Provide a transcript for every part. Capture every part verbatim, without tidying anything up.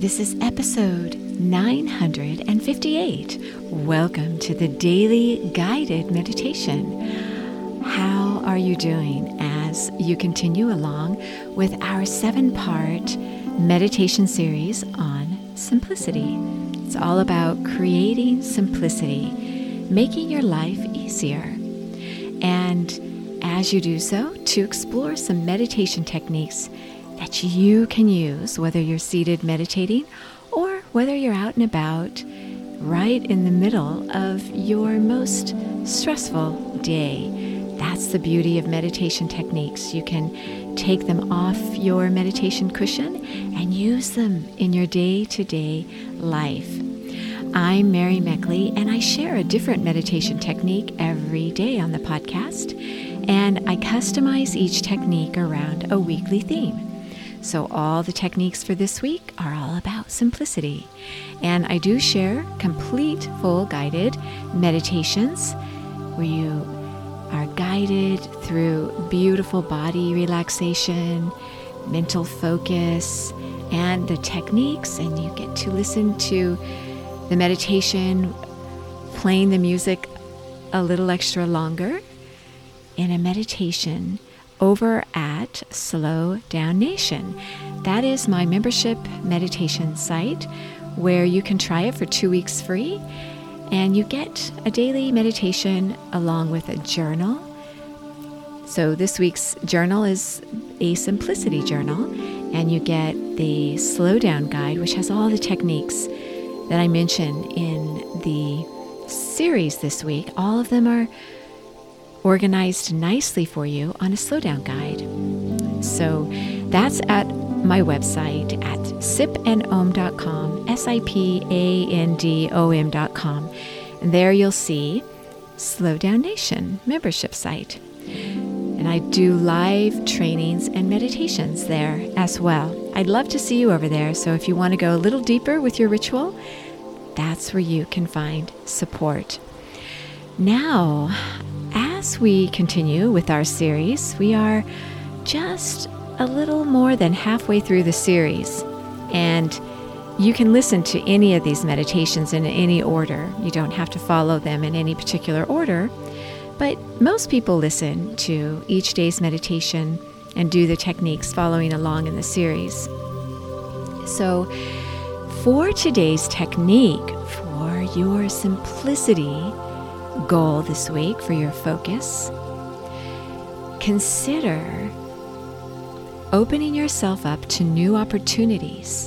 This is episode nine hundred fifty-eight. Welcome to the Daily Guided Meditation. How are you doing as you continue along with our seven-part meditation series on simplicity? It's all about creating simplicity, making your life easier. And as you do so, to explore some meditation techniques that you can use, whether you're seated meditating or whether you're out and about right in the middle of your most stressful day. That's the beauty of meditation techniques. You can take them off your meditation cushion and use them in your day-to-day life. I'm Mary Meckley, and I share a different meditation technique every day on the podcast, and I customize each technique around a weekly theme. So all the techniques for this week are all about simplicity. And I do share complete, full guided meditations where you are guided through beautiful body relaxation, mental focus, and the techniques. And you get to listen to the meditation, playing the music a little extra longer in a meditation over at Slow Down Nation. That is my membership meditation site where you can try it for two weeks free, and you get a daily meditation along with a journal. So this week's journal is a simplicity journal, and you get the Slow Down Guide, which has all the techniques that I mention in the series this week. All of them are organized nicely for you on a slowdown guide. So that's at my website at sip and om dot com, S I P A N D O M dot com. And there you'll see Slow Down Nation membership site. And I do live trainings and meditations there as well. I'd love to see you over there. So if you want to go a little deeper with your ritual, that's where you can find support. Now, as we continue with our series, we are just a little more than halfway through the series, and you can listen to any of these meditations in any order. You don't have to follow them in any particular order, but most people listen to each day's meditation and do the techniques following along in the series. So for today's technique, for your simplicity goal this week, for your focus, consider opening yourself up to new opportunities,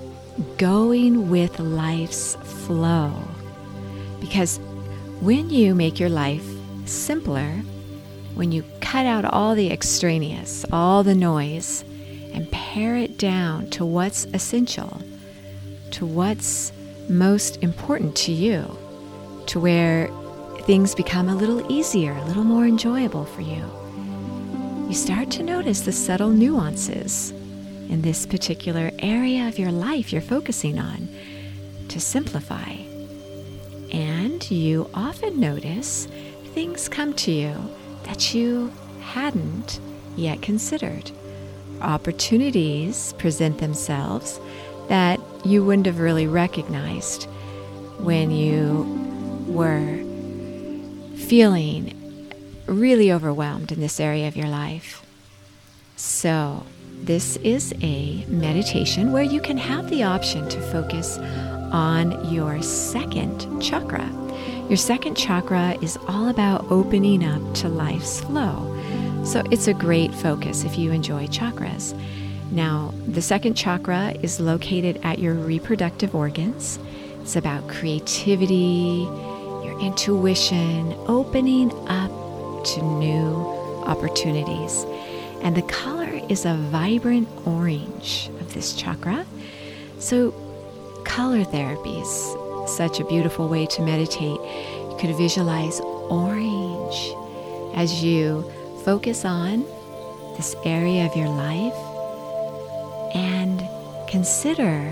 going with life's flow. Because when you make your life simpler, when you cut out all the extraneous, all the noise, and pare it down to what's essential, to what's most important to you, to where things become a little easier, a little more enjoyable for you, you start to notice the subtle nuances in this particular area of your life you're focusing on to simplify. And you often notice things come to you that you hadn't yet considered. Opportunities present themselves that you wouldn't have really recognized when you were feeling really overwhelmed in this area of your life. So this is a meditation where you can have the option to focus on your second chakra. Your second chakra is all about opening up to life's flow. So it's a great focus if you enjoy chakras. Now, the second chakra is located at your reproductive organs. It's about creativity, your intuition, opening up to new opportunities. And the color is a vibrant orange of this chakra. So color therapy is such a beautiful way to meditate. You could visualize orange as you focus on this area of your life and consider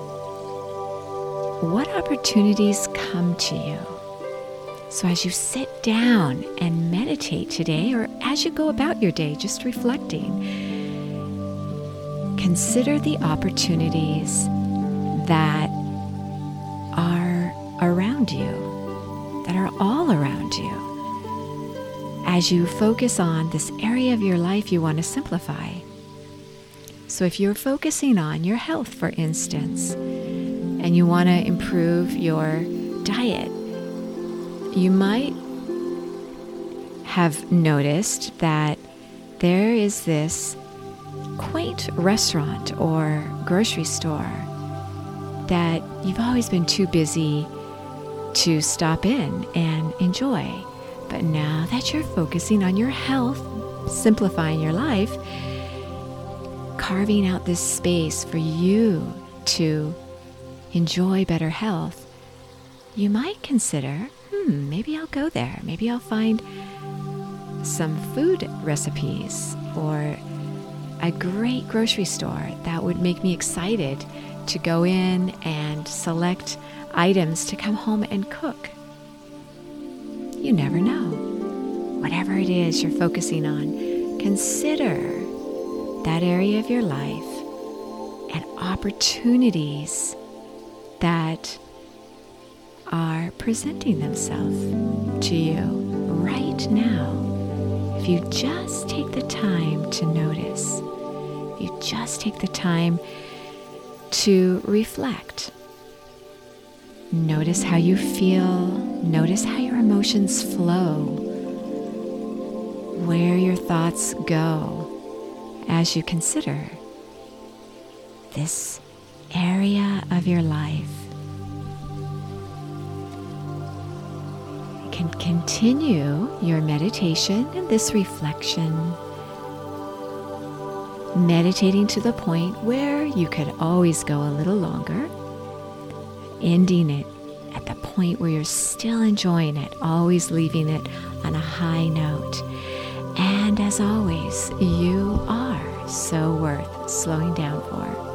what opportunities come to you. So as you sit down and meditate today, or as you go about your day, just reflecting, consider the opportunities that are around you, that are all around you, as you focus on this area of your life you want to simplify. So if you're focusing on your health, for instance, and you want to improve your diet, you might have noticed that there is this quaint restaurant or grocery store that you've always been too busy to stop in and enjoy. But now that you're focusing on your health, simplifying your life, carving out this space for you to enjoy better health, you might consider, hmm, maybe I'll go there. Maybe I'll find some food recipes or a great grocery store that would make me excited to go in and select items to come home and cook. You never know. Whatever it is you're focusing on, consider that area of your life and opportunities that are presenting themselves to you right now. If you just take the time to notice, you just take the time to reflect. Notice how you feel. Notice how your emotions flow, where your thoughts go as you consider this area of your life. You can continue your meditation and this reflection, meditating to the point where you could always go a little longer, ending it at the point where you're still enjoying it, always leaving it on a high note. And as always, you are so worth slowing down for.